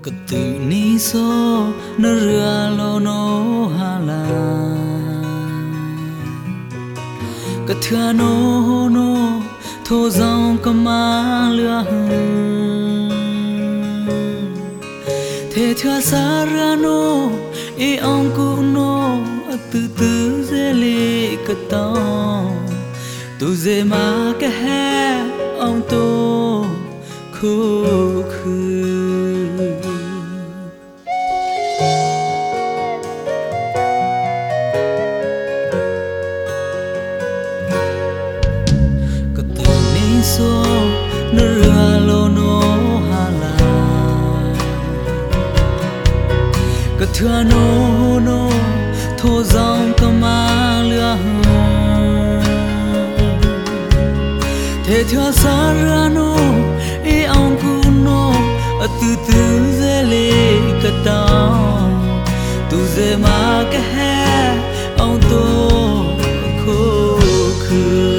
Cái từ ní số nó rửa lo nó hà la cái thưa nó thô dòng cầm má lửa thế thưa xa ra nó e ông cụ nó từ từ dễ lệ cái tao tu dễ mà cái hè ông tô khô khư so nó rửa lo nó hà la cái thưa nó thô dòng cầm má lửa thế thưa xa ra nó e ông cụ nó từ từ dễ lệ cái tao tu dễ mà cái hè ông tô khô khư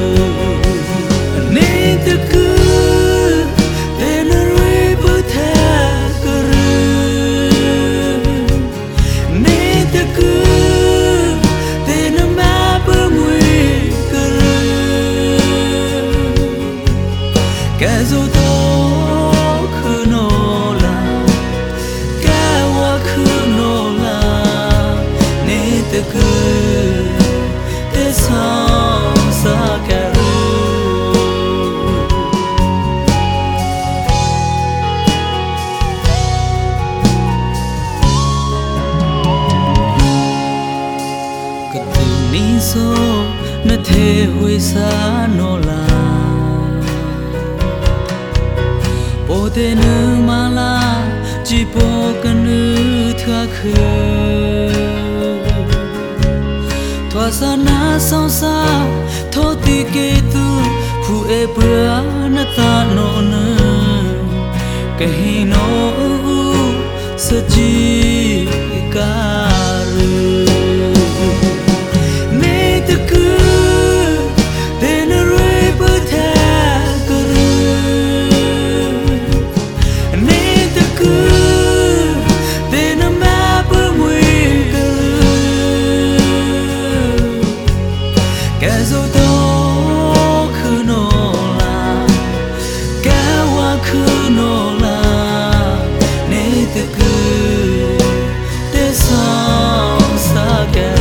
cái dù tố khứ nô là cái hoa khứ nô là nê tê cứ tê sao xa cái cái từ ní số nó thề huy xa nô là bố tê nữ mà la chỉ bố cần nữ thưa khứ thoa xa na sao xa thô tì kê tu khu e bữa na ta nô nữ cái hi nô sơ chi ca rư nê tê cứ tê nữ rê bữa thê cái dù tố khứ nô là cái hoa khứ nô là nê tê cứ tê sao xa cái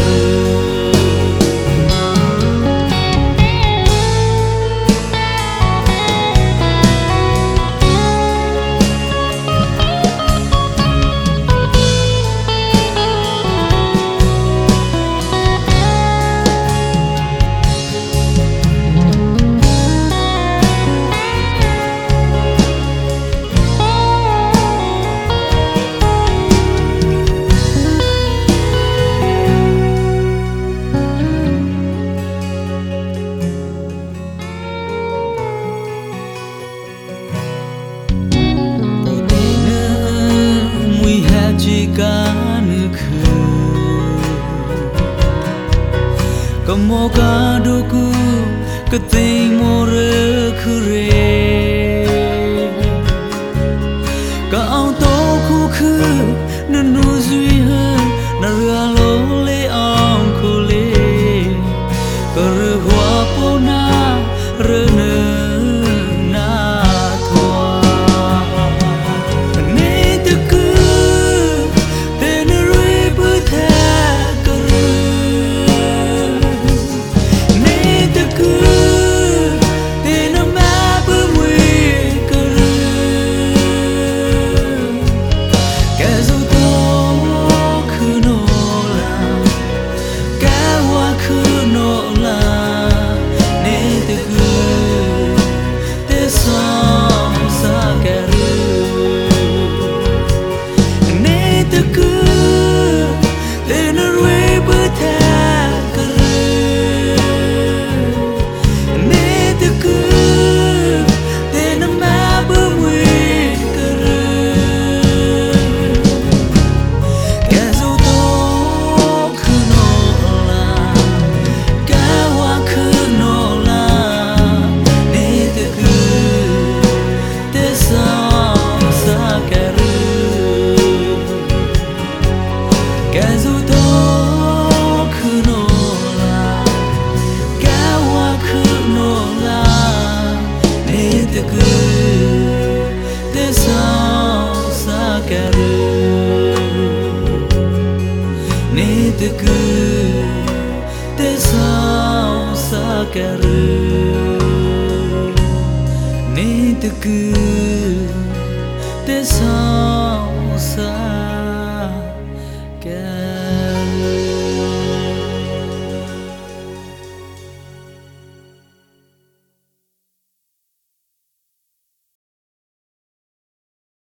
chỉ cả nước khứ cầm mô cả đô cu cái tình mô rơ khứ rê cả ông tô khu khứ nên nu duy hơn na rửa lô lê ông khu lê cả rơ hoa bô na rơ nơ na thoa nê tê cứ cái dù tố khứ nô te ku te sa karu ne te ku te sa karu ne te ku te sa karu